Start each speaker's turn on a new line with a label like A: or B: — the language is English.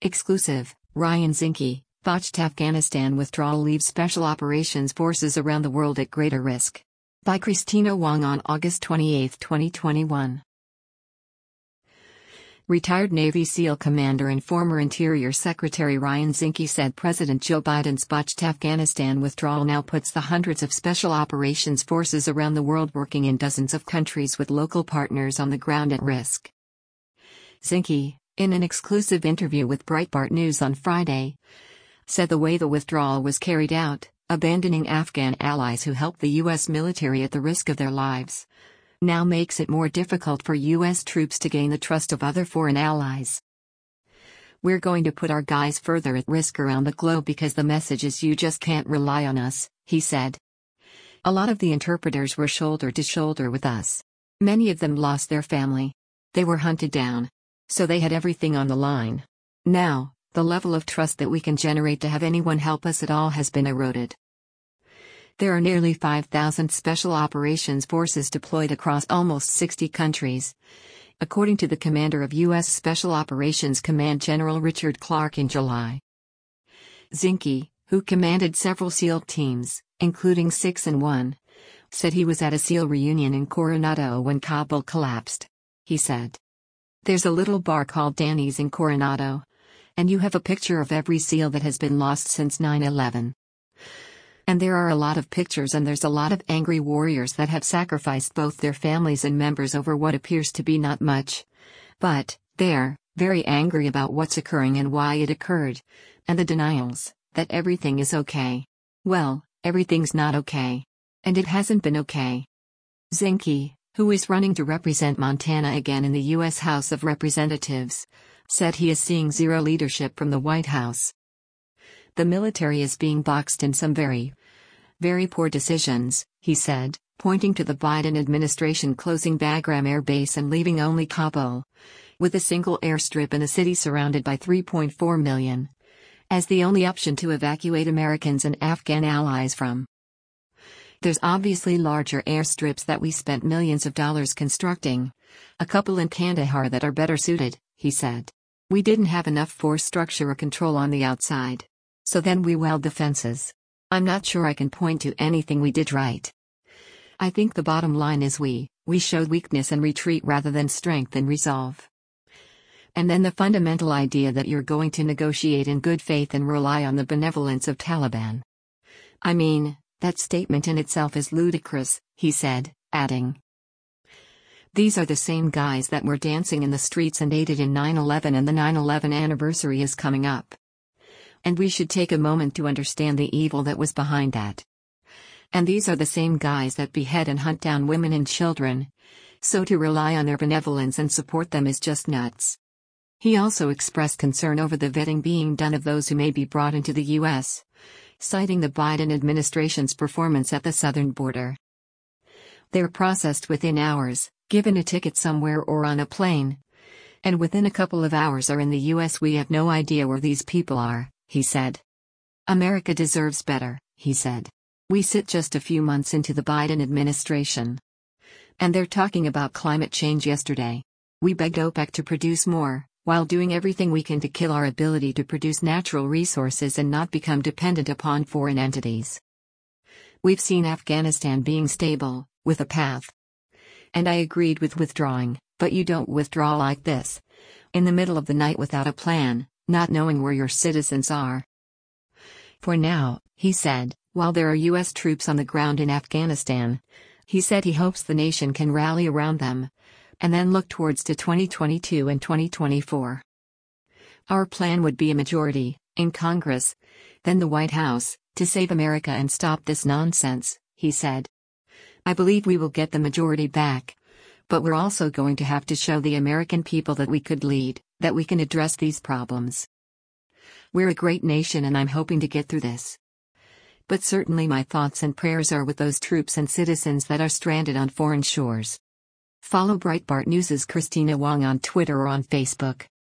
A: Exclusive, Ryan Zinke, botched Afghanistan withdrawal leaves Special Operations Forces around the world at greater risk. By Christina Wong on August 28, 2021. Retired Navy SEAL commander and former Interior Secretary Ryan Zinke said President Joe Biden's botched Afghanistan withdrawal now puts the hundreds of Special Operations Forces around the world working in dozens of countries with local partners on the ground at risk. Zinke, in an exclusive interview with Breitbart News on Friday, said the way the withdrawal was carried out, abandoning Afghan allies who helped the U.S. military at the risk of their lives, now makes it more difficult for U.S. troops to gain the trust of other foreign allies. We're going to put our guys further at risk around the globe because the message is you just can't rely on us, he said. A lot of the interpreters were shoulder to shoulder with us. Many of them lost their family. They were hunted down. So they had everything on the line. Now, the level of trust that we can generate to have anyone help us at all has been eroded. There are nearly 5,000 Special Operations Forces deployed across almost 60 countries, according to the commander of U.S. Special Operations Command General Richard Clark in July. Zinke, who commanded several SEAL teams, including 6-1, said he was at a SEAL reunion in Coronado when Kabul collapsed. He said, "There's a little bar called Danny's in Coronado, and you have a picture of every SEAL that has been lost since 9/11. And there are a lot of pictures and there's a lot of angry warriors that have sacrificed both their families and members over what appears to be not much. But, they're very angry about what's occurring and why it occurred, and the denials, that everything is okay. Well, everything's not okay. And it hasn't been okay." Zinke, who is running to represent Montana again in the U.S. House of Representatives, said he is seeing zero leadership from the White House. The military is being boxed in some very poor decisions, he said, pointing to the Biden administration closing Bagram Air Base and leaving only Kabul, with a single airstrip in a city surrounded by 3.4 million, as the only option to evacuate Americans and Afghan allies from. "There's obviously larger airstrips that we spent millions of dollars constructing, a couple in Kandahar that are better suited," he said. "We didn't have enough force structure or control on the outside. So then we weld the fences. I'm not sure I can point to anything we did right. I think the bottom line is we showed weakness and retreat rather than strength and resolve. And then the fundamental idea that you're going to negotiate in good faith and rely on the benevolence of Taliban. I mean, that statement in itself is ludicrous," he said, adding, "These are the same guys that were dancing in the streets and aided in 9/11, and the 9/11 anniversary is coming up. And we should take a moment to understand the evil that was behind that. And these are the same guys that behead and hunt down women and children, so to rely on their benevolence and support them is just nuts." He also expressed concern over the vetting being done of those who may be brought into the U.S., citing the Biden administration's performance at the southern border. "They're processed within hours, given a ticket somewhere or on a plane, and within a couple of hours are in the U.S. We have no idea where these people are," he said. "America deserves better," he said. "We sit just a few months into the Biden administration. And they're talking about climate change yesterday. We begged OPEC to produce more, while doing everything we can to kill our ability to produce natural resources and not become dependent upon foreign entities. We've seen Afghanistan being stable, with a path. And I agreed with withdrawing, but you don't withdraw like this, in the middle of the night without a plan, not knowing where your citizens are." For now, he said, while there are U.S. troops on the ground in Afghanistan, he said he hopes the nation can rally around them, and then look towards to 2022 and 2024. "Our plan would be a majority, in Congress, then the White House, to save America and stop this nonsense," he said. "I believe we will get the majority back, but we're also going to have to show the American people that we could lead, that we can address these problems. We're a great nation and I'm hoping to get through this. But certainly my thoughts and prayers are with those troops and citizens that are stranded on foreign shores." Follow Breitbart News' Christina Wong on Twitter or on Facebook.